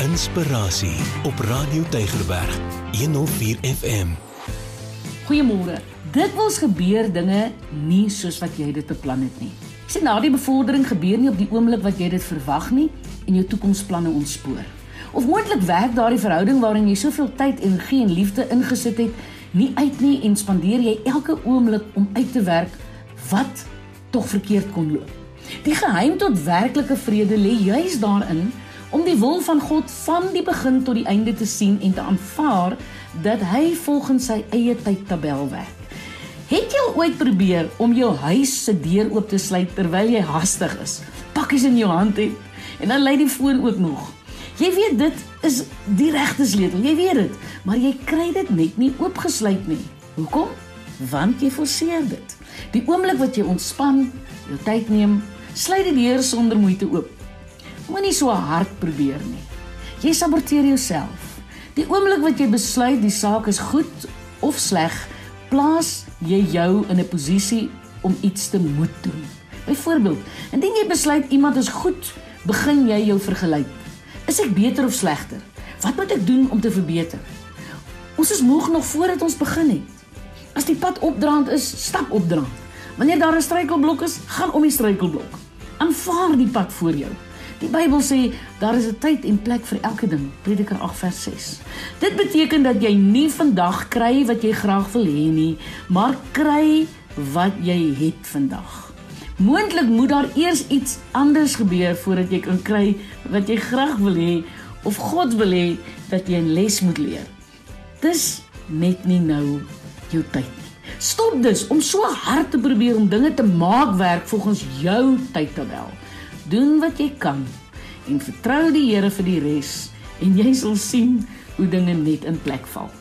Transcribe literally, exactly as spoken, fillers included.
Inspirasie op Radio Tygerberg honderd vier F M. Goeiemôre. Dikwels gebeur dinge nie soos wat jy dit beplan het nie. Sê na die bevordering gebeur nie op die oomblik wat jy dit verwag nie en jou toekomsplanne ontspoor. Of moontlik werk daardie verhouding waarin jy soveel tyd, energie en liefde ingesit het, nie uit nie en spandeer jy elke oomblik om uit te werk wat tog verkeerd kon loop. Die geheim tot werklike vrede lê juis daarin om die wil van God van die begin tot die einde te sien en te aanvaar dat hy volgens sy eie tydtabel werk. Het jy ooit probeer om jou huis se deur oop te sluit terwyl jy haastig is, pakkies in jou hand het en dan lei die foon ook nog? Jy weet dit is die regte sleutel, jy weet dit, maar jy kry dit net nie oopgesluit nie. Hoekom? Want jy forceer dit. Die oomblik wat jy ontspan, jou tyd neem, sluit die deur sonder moeite oop. Moenie so hard probeer nie. Jy saboteer jouself. Die oomblik wat jy besluit die saak is goed of sleg, plaas jy jou in 'n posisie om iets te moet doen. Byvoorbeeld, indien jy besluit iemand is goed, begin jy jou vergelyk. Is ek beter of slegter? Wat moet ek doen om te verbeter? Ons is moeg nog voordat ons begin het. As die pad opdraand is, stap opdraand. Wanneer daar 'n struikelblok is, gaan om die struikelblok. Aanvaar die pad voor jou. Die Bybel sê, daar is 'n tyd en plek vir elke ding, Prediker agt vers ses. Dit beteken dat jy nie vandag kry wat jy graag wil hê nie, maar kry wat jy het vandag. Moontlik moet daar eers iets anders gebeur voordat jy kan kry wat jy graag wil hê, of God wil hê dat jy 'n les moet leer. Dis net nie nou jou tyd nie. Stop dus om so hard te probeer om dinge te maak werk volgens jou tydtabel. Doen wat jy kan en vertrou die Here vir die res en jy sal sien hoe dinge net in plek val.